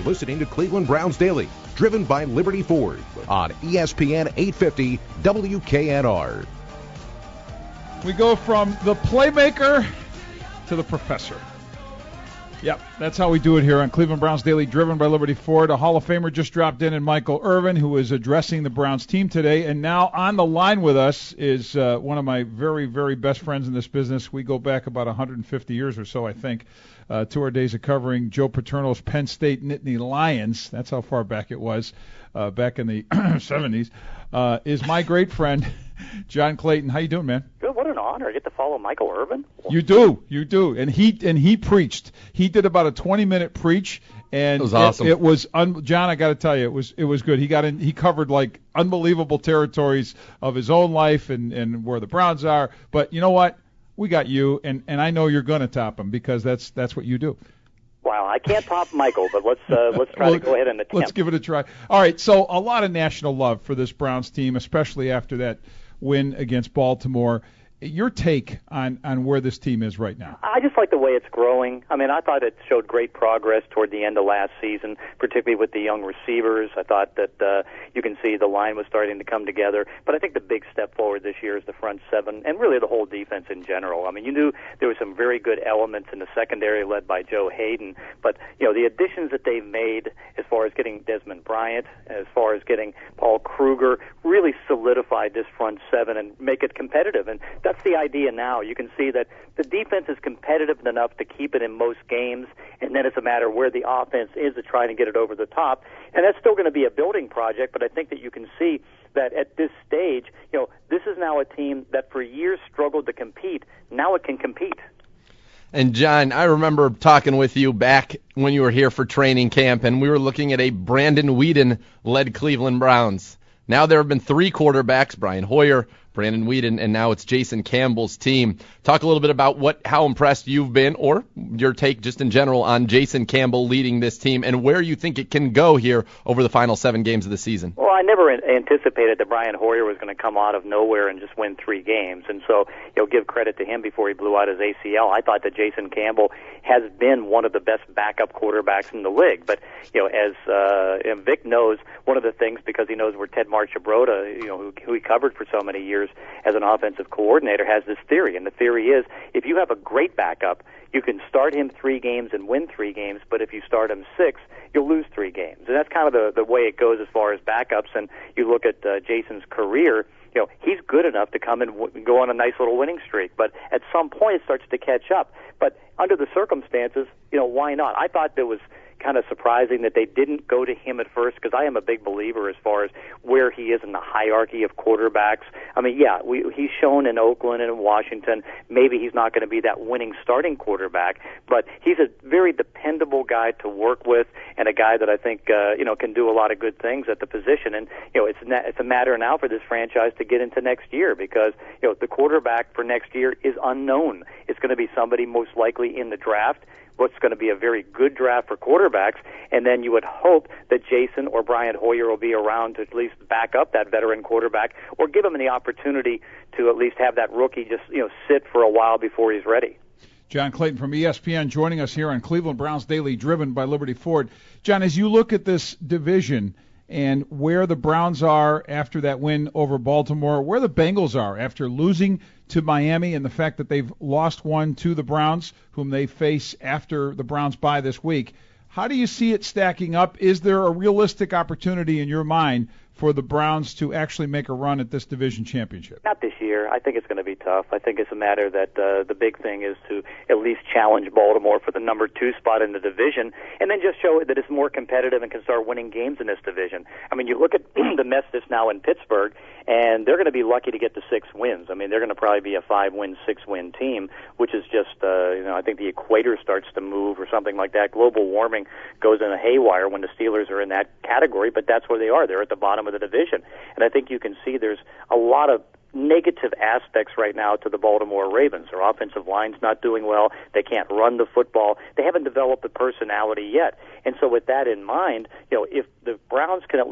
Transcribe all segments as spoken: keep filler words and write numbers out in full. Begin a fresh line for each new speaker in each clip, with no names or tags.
listening to Cleveland Browns Daily, driven by Liberty Ford on E S P N eight fifty W K N R.
We go from the playmaker to the professor. Yep, that's how we do it here on Cleveland Browns Daily, driven by Liberty Ford. A Hall of Famer just dropped in, and Michael Irvin, who is addressing the Browns team today. And now on the line with us is uh, one of my very, very best friends in this business. We go back about one hundred fifty years or so, I think, uh, to our days of covering Joe Paterno's Penn State Nittany Lions. That's how far back it was, uh, back in the seventies. Uh, is my great friend, John Clayton. How you doing, man?
Good. What an honor. I get to follow Michael Irvin.
You do. You do. And he and he preached. He did about a twenty-minute preach, and
it was awesome.
It, it was un, John, I got to tell you, it was it was good. He got in. He covered like unbelievable territories of his own life and, and where the Browns are. But you know what? We got you, and, and I know you're going to top him because that's that's what you do.
Wow, I can't top Michael, but let's uh, let's try
well,
to go ahead and attempt.
Let's give it a try. All right, so a lot of national love for this Browns team, especially after that win against Baltimore. Your take on, on where this team is right now?
I just like the way it's growing. I mean, I thought it showed great progress toward the end of last season, particularly with the young receivers. I thought that uh, you can see the line was starting to come together. But I think the big step forward this year is the front seven and really the whole defense in general. I mean, you knew there were some very good elements in the secondary led by Joe Hayden. But, you know, the additions that they've made as far as getting Desmond Bryant, as far as getting Paul Kruger, really solidified this front seven and make it competitive. And that's the idea now. You can see that the defense is competitive enough to keep it in most games, and then it's a matter where the offense is to try and get it over the top. And that's still going to be a building project, but I think that you can see that at this stage, you know, this is now a team that for years struggled to compete. Now it can compete.
And, John, I remember talking with you back when you were here for training camp, and we were looking at a Brandon Weeden-led Cleveland Browns. Now there have been three quarterbacks, Brian Hoyer, Brandon Weeden, and now it's Jason Campbell's team. Talk a little bit about what how impressed you've been, or your take just in general on Jason Campbell leading this team, and where you think it can go here over the final seven games of the season.
Well, I never anticipated that Brian Hoyer was going to come out of nowhere and just win three games, and so you know, give credit to him before he blew out his A C L. I thought that Jason Campbell has been one of the best backup quarterbacks in the league, but you know, as uh, Vic knows, one of the things, because he knows where Ted Marchibroda, you know, who, who he covered for so many years as an offensive coordinator, has this theory, and the theory is if you have a great backup, you can start him three games and win three games, but if you start him six, you'll lose three games. And that's kind of the, the way it goes as far as backups, and you look at uh, Jason's career, you know, he's good enough to come and w- go on a nice little winning streak, but at some point it starts to catch up. But under the circumstances, you know, why not? I thought there was kind of surprising that they didn't go to him at first, because I am a big believer as far as where he is in the hierarchy of quarterbacks. I mean, yeah, we, he's shown in Oakland and in Washington, maybe he's not going to be that winning starting quarterback, but he's a very dependable guy to work with and a guy that I think, uh, you know, can do a lot of good things at the position. And, you know, it's, na- it's a matter now for this franchise to get into next year, because, you know, the quarterback for next year is unknown. It's going to be somebody most likely in the draft. What's going to be a very good draft for quarterbacks, and then you would hope that Jason or Brian Hoyer will be around to at least back up that veteran quarterback, or give him the opportunity to at least have that rookie just, you know, sit for a while before he's ready.
John Clayton from E S P N joining us here on Cleveland Browns Daily, driven by Liberty Ford. John, as you look at this division and where the Browns are after that win over Baltimore, where the Bengals are after losing to Miami, and the fact that they've lost one to the Browns, whom they face after the Browns bye this week, how do you see it stacking up? Is there a realistic opportunity in your mind for the Browns to actually make a run at this division championship?
Not this year. I think it's going to be tough. I think it's a matter that uh, the big thing is to at least challenge Baltimore for the number two spot in the division, and then just show that it's more competitive and can start winning games in this division. I mean, you look at the mess that's now in Pittsburgh, and they're going to be lucky to get to six wins. I mean, they're going to probably be a five-win, six-win team, which is just, uh, you know, I think the equator starts to move or something like that. Global warming goes in a haywire when the Steelers are in that category, but that's where they are. They're at the bottom of the division. And I think you can see there's a lot of negative aspects right now to the Baltimore Ravens. Their offensive line's not doing well. They can't run the football. They haven't developed the personality yet. And so with that in mind, you know, if the Browns can at least,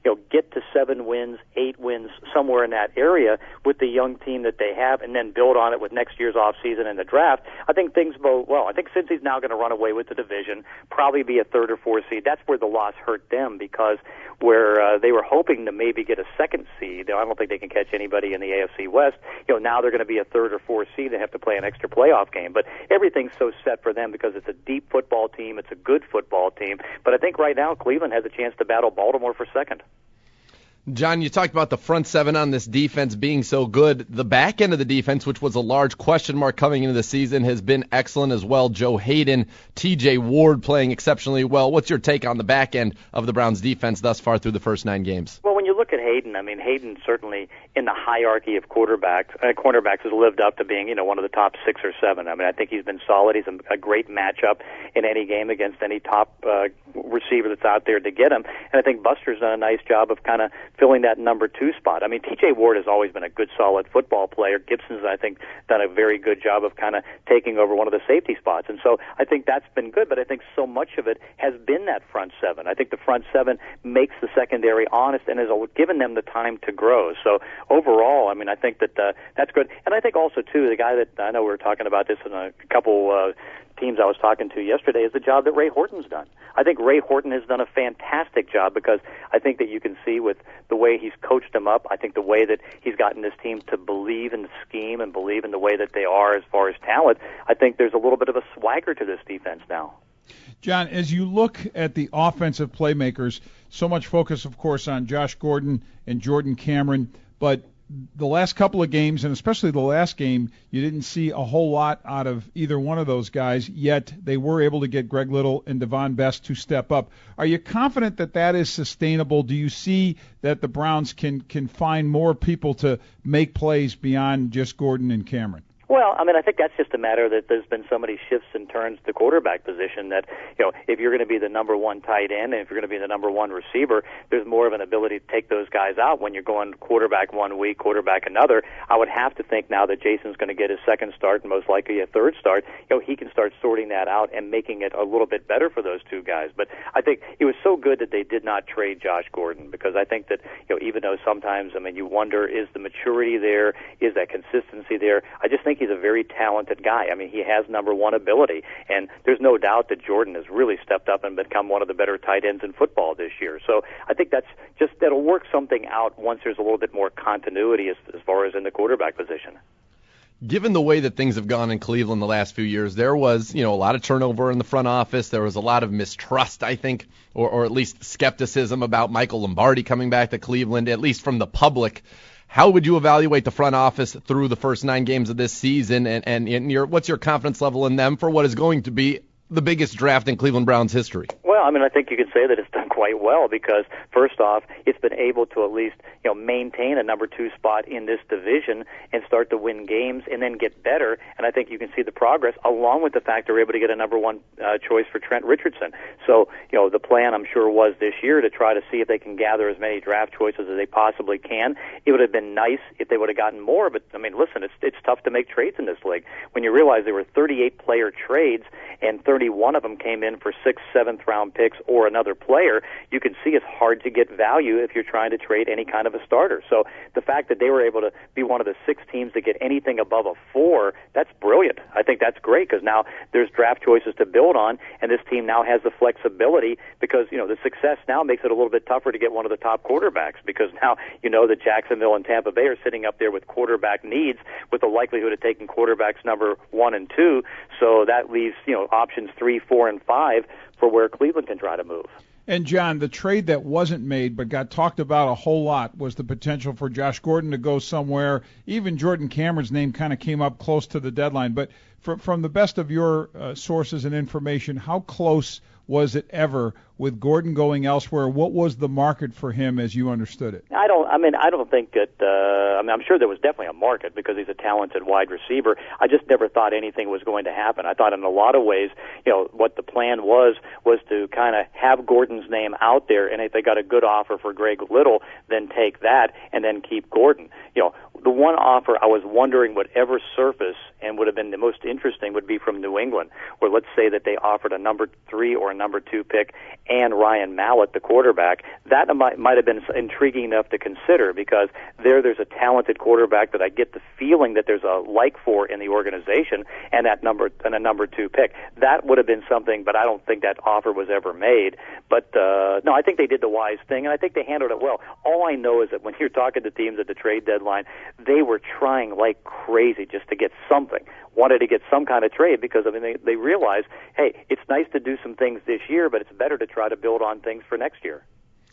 you know, get to seven wins, eight wins, somewhere in that area with the young team that they have, and then build on it with next year's offseason and the draft, I think things bode well. I think Cincy's now going to run away with the division, probably be a third or fourth seed. That's where the loss hurt them, because where uh, they were hoping to maybe get a second seed, I don't think they can catch anybody in the A F C West. You know, now they're going to be a third or fourth seed. They have to play an extra playoff game. But everything's so set for them because it's a deep football team. It's a good football team. But I think right now Cleveland has a chance to battle Baltimore for second.
John, you talked about the front seven on this defense being so good. The back end of the defense, which was a large question mark coming into the season, has been excellent as well. Joe Hayden, T J Ward playing exceptionally well. What's your take on the back end of the Browns defense thus far through the first nine games?
Well, when you look at Hayden, I mean, Hayden certainly in the hierarchy of quarterbacks, uh, cornerbacks has lived up to being, you know, one of the top six or seven. I mean, I think he's been solid. He's a, a great matchup in any game against any top uh, receiver that's out there to get him. And I think Buster's done a nice job of kind of filling that number two spot. I mean, T J Ward has always been a good, solid football player. Gibson's, I think, done a very good job of kind of taking over one of the safety spots. And so I think that's been good, but I think so much of it has been that front seven. I think the front seven makes the secondary honest and has given them the time to grow. So overall, I mean, I think that uh, that's good. And I think also, too, the guy that I know we were talking about this in a couple uh, teams I was talking to yesterday is the job that Ray Horton's done. I think Ray Horton has done a fantastic job, because I think that you can see with the way he's coached them up, I think the way that he's gotten this team to believe in the scheme and believe in the way that they are as far as talent, I think there's a little bit of a swagger to this defense now.
John, as you look at the offensive playmakers, so much focus, of course, on Josh Gordon and Jordan Cameron, but the last couple of games, and especially the last game, you didn't see a whole lot out of either one of those guys, yet they were able to get Greg Little and Devon Best to step up. Are you confident that that is sustainable? Do you see that the Browns can, can find more people to make plays beyond just Gordon and Cameron?
Well, I mean, I think that's just a matter that there's been so many shifts and turns to the quarterback position that, you know, if you're going to be the number one tight end and if you're going to be the number one receiver, there's more of an ability to take those guys out when you're going quarterback one week, quarterback another. I would have to think now that Jason's going to get his second start and most likely a third start, you know, he can start sorting that out and making it a little bit better for those two guys. But I think it was so good that they did not trade Josh Gordon, because I think that, you know, even though sometimes, I mean, you wonder, is the maturity there? Is that consistency there? I just think he's a very talented guy. I mean, he has number one ability, and there's no doubt that Jordan has really stepped up and become one of the better tight ends in football this year. So I think that's just, that'll work something out once there's a little bit more continuity as, as far as in the quarterback position.
Given the way that things have gone in Cleveland the last few years, there was, you know, a lot of turnover in the front office. There was a lot of mistrust, I think, or, or at least skepticism about Michael Lombardi coming back to Cleveland, at least from the public. How would you evaluate the front office through the first nine games of this season, and, and, and your, what's your confidence level in them for what is going to be the biggest draft in Cleveland Browns history?
Well, I mean, I think you could say that it's done quite well, because first off, it's been able to at least, you know, maintain a number two spot in this division and start to win games and then get better. And I think you can see the progress, along with the fact they're able to get a number one uh, choice for Trent Richardson. So, you know, the plan, I'm sure, was this year to try to see if they can gather as many draft choices as they possibly can. It would have been nice if they would have gotten more, but I mean, listen, it's it's tough to make trades in this league. When you realize there were thirty-eight player trades and thirty-one of them came in for sixth, seventh round picks or another player, you can see it's hard to get value if you're trying to trade any kind of a starter. So the fact that they were able to be one of the six teams to get anything above a four, that's brilliant. I think that's great, because now there's draft choices to build on, and this team now has the flexibility, because, you know, the success now makes it a little bit tougher to get one of the top quarterbacks, because now you know that Jacksonville and Tampa Bay are sitting up there with quarterback needs, with the likelihood of taking quarterbacks number one and two. So that leaves, you know, options three, four, and five for where Cleveland can try to move.
And, John, the trade that wasn't made but got talked about a whole lot was the potential for Josh Gordon to go somewhere. Even Jordan Cameron's name kind of came up close to the deadline. But from, from the best of your uh, sources and information, how close was it ever with Gordon going elsewhere? What was the market for him as you understood it?
I don't. I mean, I don't think that. Uh, I mean, I'm sure there was definitely a market, because he's a talented wide receiver. I just never thought anything was going to happen. I thought in a lot of ways, you know, what the plan was was to kind of have Gordon's name out there, and if they got a good offer for Greg Little, then take that and then keep Gordon. You know, the one offer I was wondering would ever surface and would have been the most interesting would be from New England, where let's say that they offered a number three or a number two pick and Ryan Mallett, the quarterback. That might, might have been intriguing enough to consider, because there there's a talented quarterback that I get the feeling that there's a like for in the organization, and that number and a number two pick. That would have been something, but I don't think that offer was ever made. But uh, no, I think they did the wise thing, and I think they handled it well. All I know is that when you're talking to teams at the trade deadline, they were trying like crazy just to get something, wanted to get some kind of trade, because I mean they, they realized, hey, it's nice to do some things this year, but it's better to try to build on things for next year.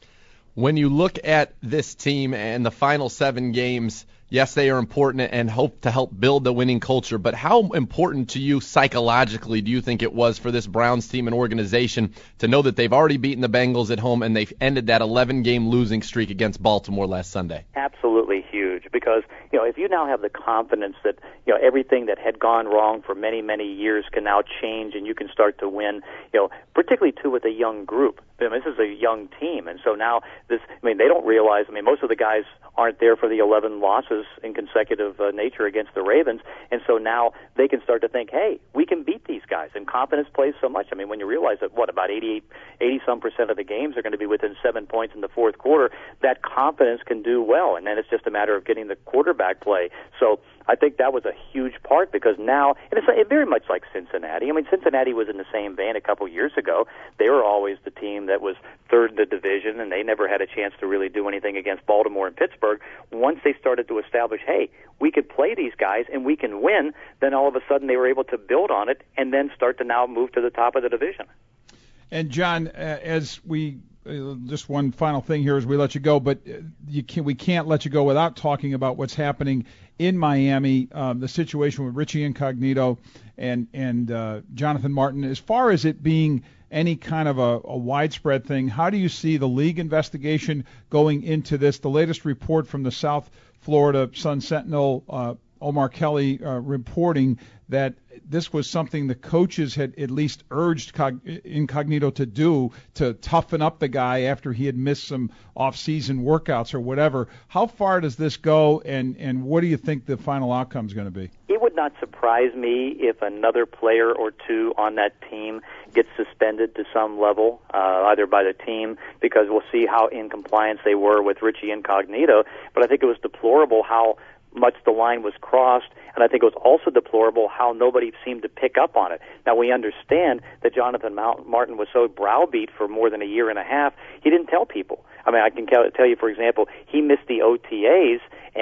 When you look at this team and the final seven games, yes, they are important and hope to help build the winning culture, but how important to you psychologically do you think it was for this Browns team and organization to know that they've already beaten the Bengals at home and they've ended that eleven-game losing streak against Baltimore last Sunday?
Absolutely huge, because, you know, if you now have the confidence that, you know, everything that had gone wrong for many, many years can now change and you can start to win, you know, particularly, too, with a young group. I mean, this is a young team, and so now this, I mean, they don't realize, I mean, most of the guys aren't there for the eleven losses in consecutive uh, nature against the Ravens, and so now they can start to think, hey, we can beat these guys, and confidence plays so much. I mean, when you realize that, what, about eighty, eighty some percent of the games are going to be within seven points in the fourth quarter, that confidence can do well, and then it's just a matter of getting the quarterback play. So I think that was a huge part, because now, and it's it very much like Cincinnati. I mean, Cincinnati was in the same vein a couple years ago. They were always the team that was third in the division, and they never had a chance to really do anything against Baltimore and Pittsburgh. Once they started to establish, hey, we could play these guys and we can win, then all of a sudden they were able to build on it and then start to now move to the top of the division.
And, John, uh, as we uh, just one final thing here as we let you go, but you can, we can't let you go without talking about what's happening in Miami, um, the situation with Richie Incognito and and uh, Jonathan Martin. As far as it being any kind of a, a widespread thing, how do you see the league investigation going into this? The latest report from the South Florida Sun Sentinel, uh, Omar Kelly, uh, reporting that this was something the coaches had at least urged Incognito to do, to toughen up the guy after he had missed some off-season workouts or whatever. How far does this go, and, and what do you think the final outcome is going to be?
It would not surprise me if another player or two on that team gets suspended to some level, uh, either by the team, because we'll see how in compliance they were with Richie Incognito. But I think it was deplorable how much the line was crossed, and I think it was also deplorable how nobody seemed to pick up on it. Now, we understand that Jonathan Martin was so browbeat for more than a year and a half, he didn't tell people. I mean, I can tell you, for example, he missed the O T As,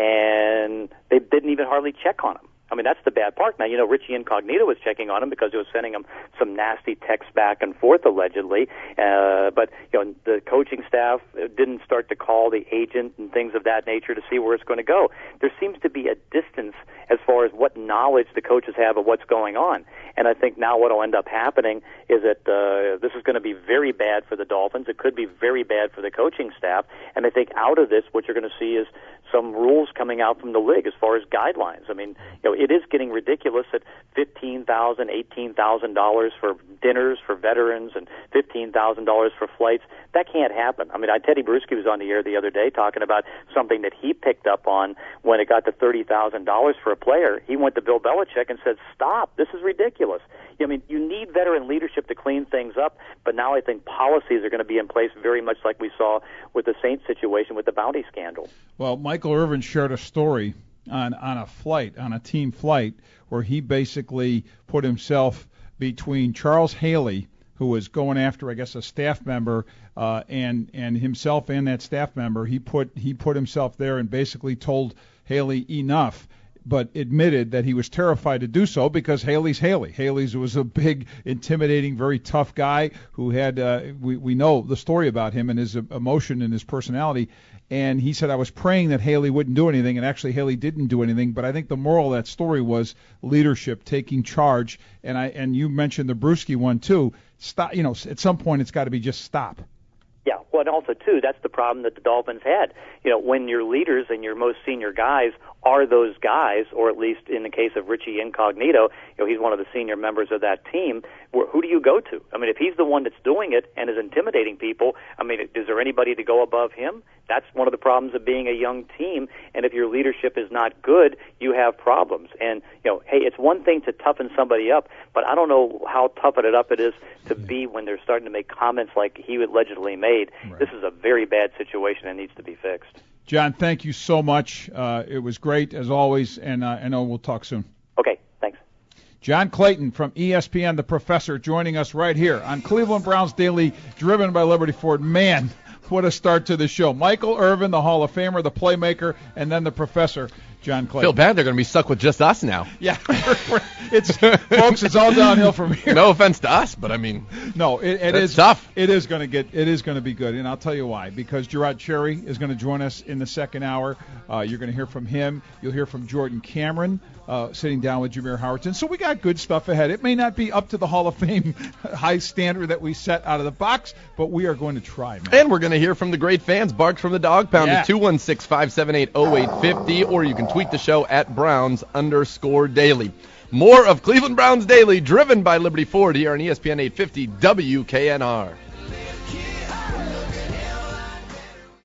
and they didn't even hardly check on him. I mean, that's the bad part. Now, you know, Richie Incognito was checking on him because he was sending him some nasty texts back and forth, allegedly. Uh, but, you know, the coaching staff didn't start to call the agent and things of that nature to see where it's going to go. There seems to be a distance as far as what knowledge the coaches have of what's going on. And I think now what will end up happening is that uh, this is going to be very bad for the Dolphins. It could be very bad for the coaching staff. And I think out of this, what you're going to see is some rules coming out from the league as far as guidelines. I mean, you know, it is getting ridiculous at fifteen thousand dollars, eighteen thousand dollars for dinners for veterans and fifteen thousand dollars for flights. That can't happen. I mean, I, Teddy Bruschi was on the air the other day talking about something that he picked up on when it got to thirty thousand dollars for a player. He went to Bill Belichick and said, stop, this is ridiculous. I mean, you need veteran leadership to clean things up, but now I think policies are going to be in place very much like we saw with the Saints situation with the bounty scandal.
Well, Michael Irvin shared a story on, on a flight, on a team flight, where he basically put himself between Charles Haley, who was going after, I guess, a staff member, uh, and and himself and that staff member. He put he put himself there and basically told Haley enough, but admitted that he was terrified to do so because Haley's Haley. Haley's was a big, intimidating, very tough guy who had, uh, we, we know the story about him and his emotion and his personality. And he said, I was praying that Haley wouldn't do anything, and actually Haley didn't do anything. But I think the moral of that story was leadership, taking charge. And I and you mentioned the Bruschi one too. Stop. You know, at some point it's got to be just stop.
Yeah, well, and also, too, that's the problem that the Dolphins had. You know, when your leaders and your most senior guys are those guys, or at least in the case of Richie Incognito, you know, he's one of the senior members of that team. Where, who do you go to? I mean, if he's the one that's doing it and is intimidating people, I mean, is there anybody to go above him? That's one of the problems of being a young team. And if your leadership is not good, you have problems. And, you know, hey, it's one thing to toughen somebody up, but I don't know how toughen it up it is to be when they're starting to make comments like he allegedly made. Right. This is a very bad situation and needs to be fixed.
John, thank you so much. Uh, it was great, as always, and uh, I know we'll talk soon.
Okay, thanks.
John Clayton from E S P N, the professor, joining us right here on Cleveland Browns Daily, driven by Liberty Ford. Man, what a start to the show. Michael Irvin, the Hall of Famer, the playmaker, and then the professor, John Clayton.
Feel bad they're going to be stuck with just us now.
Yeah, it's folks, it's all downhill from here.
No offense to us, but I mean,
no, it, it is
tough.
It is going to get, it is going to be good, and I'll tell you why. Because Gerard Cherry is going to join us in the second hour. Uh, you're going to hear from him. You'll hear from Jordan Cameron, uh, sitting down with Jameer Howerton. So we got good stuff ahead. It may not be up to the Hall of Fame high standard that we set out of the box, but we are going to try, man.
And we're going to hear from the great fans. Barks from the Dog Pound
yeah.
at two one six, five seven eight, oh eight five oh, or you can tweet the show at Browns underscore daily. More of Cleveland Browns Daily, driven by Liberty Ford here on E S P N eight fifty W K N R.